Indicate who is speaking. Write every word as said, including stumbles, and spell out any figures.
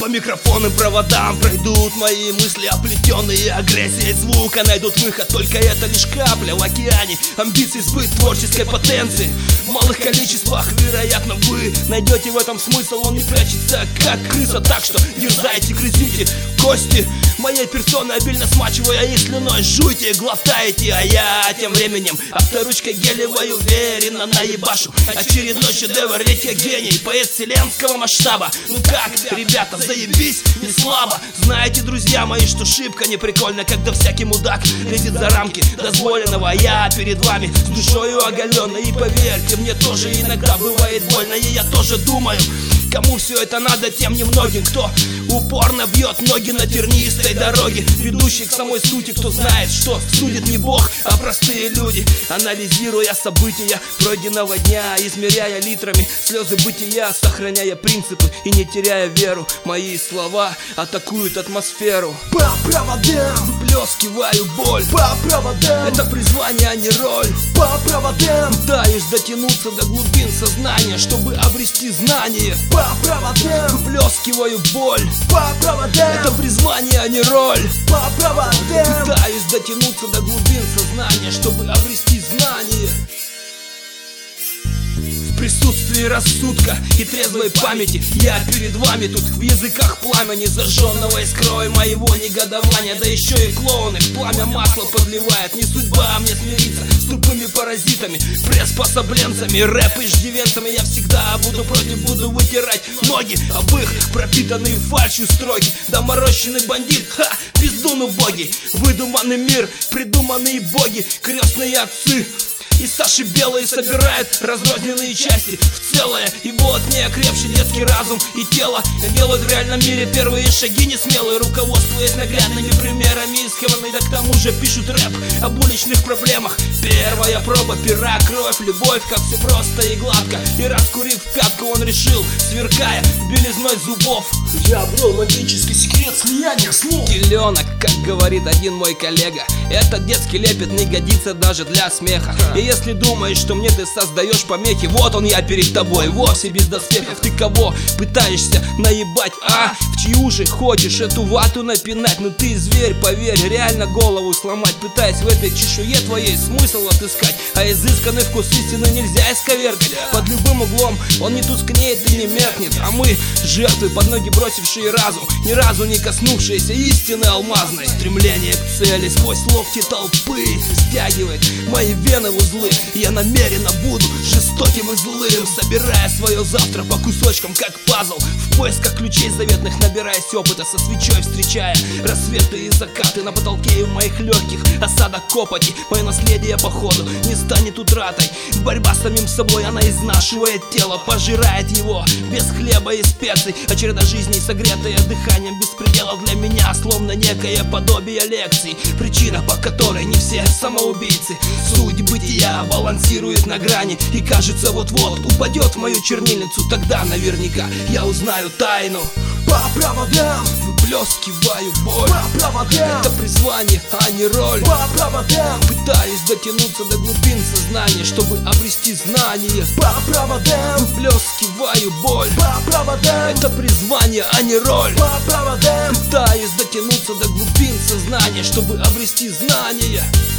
Speaker 1: По микрофонным проводам пройдут мои мысли, оплетенные агрессией звука. Найдут выход, только это лишь капля в океане амбиций, сбыт творческой потенции. В малых количествах, вероятно, вы найдете в этом смысл. Он не прячется, как крыса, так что дерзайте, грызите кости моей персоны, обильно смачивая их слюной. Жуйте, глотайте, а я тем временем авторучкой гелевой уверенно наебашу очередной шедевр. Ведь я гений, поэт вселенского масштаба. Ну как, ребята, заебись, не слабо. Знаете, друзья мои, что шибко не прикольно, когда всякий мудак лезет за рамки дозволенного. Я перед вами с душою оголенной, и поверьте, мне тоже иногда бывает больно. И я тоже думаю, кому все это надо, тем немногим, кто упорно бьет ноги на тернистой дороге, ведущей к самой сути. Кто знает, что судит не Бог, а простые люди, анализируя события пройденного дня, измеряя литрами слезы бытия, сохраняя принципы и не теряя веру. Мои слова атакуют атмосферу.
Speaker 2: По проводам
Speaker 1: выплескиваю боль.
Speaker 2: По проводам
Speaker 1: это призвание, а не роль.
Speaker 2: По проводам
Speaker 1: пытаюсь дотянуться до глубин сознания, чтобы обрести знание.
Speaker 2: По проводам
Speaker 1: выплескиваю боль.
Speaker 2: По проводам
Speaker 1: это призвание, а не роль.
Speaker 2: По проводам
Speaker 1: пытаюсь дотянуться до глубин сознания, чтобы обрести знание. В присутствии рассудка и трезвой памяти я перед вами тут в языках пламени, зажженного искрой моего негодования. Да еще и клоуны в пламя масло подливают. Не судьба мне смириться с тупыми паразитами, приспособленцами, рэп и иждивенцами. Я всегда буду против, буду вытирать ноги об их пропитанные фальшью строки. Доморощенный бандит, ха, пиздун убогий. Выдуманный мир, придуманные боги, крестные отцы и Саши Белые собирают разрозненные части в целое. И вот неокрепший детский разум и тело делают в реальном мире первые шаги несмелые, руководствуясь наглядными примерами из Хевена. Да к тому же пишут рэп об уличных проблемах. Первая проба пера, кровь, любовь, как все просто и гладко. И раскурив пятку, он решил, сверкая белизной зубов:
Speaker 2: я обрел магический секрет слияния слов.
Speaker 1: Теленок, как говорит один мой коллега, этот детский лепет не годится даже для смеха. И если думаешь, что мне ты создаешь помехи, вот он я перед тобой, вовсе без доспехов. Ты кого пытаешься наебать, а? В чьи уши хочешь эту вату напинать? Ну ты зверь, поверь, реально голову сломать, пытаясь в этой чешуе твоей смысл отыскать. А изысканный вкус истины нельзя исковеркать. Под любым углом он не тускнеет и не меркнет. А мы жертвы, под ноги бросившие разум, ни разу не коснувшиеся истины алмазной. Стремление к цели сквозь локти толпы стягивает мои вены в узлы. Я намеренно буду жестоким и злым, собирая свое завтра по кусочкам, как пазл. В поисках ключей заветных, набираясь опыта, со свечой встречая рассветы и закаты на потолке и в моих легких осадок копоти. Мое наследие походу не станет утратой. Борьба с самим собой, она изнашивает тело, пожирает его без хлеба и специй. А череда жизней, согретая дыханием беспредела, для меня словно некое подобие лекций. Причина, по которой не все самоубийцы. Суть бытия балансирует на грани, и кажется, вот-вот упадет в мою чернильницу. Тогда наверняка я узнаю тайну.
Speaker 2: По проводам
Speaker 1: выплескиваю боль.
Speaker 2: По проводам
Speaker 1: это призвание, а не роль.
Speaker 2: По проводам
Speaker 1: пытаюсь дотянуться до глубин сознания, чтобы обрести знание.
Speaker 2: По проводам
Speaker 1: выплескиваю боль.
Speaker 2: По проводам
Speaker 1: это призвание, а не роль.
Speaker 2: По проводам
Speaker 1: пытаюсь дотянуться до глубин сознания, чтобы обрести знание.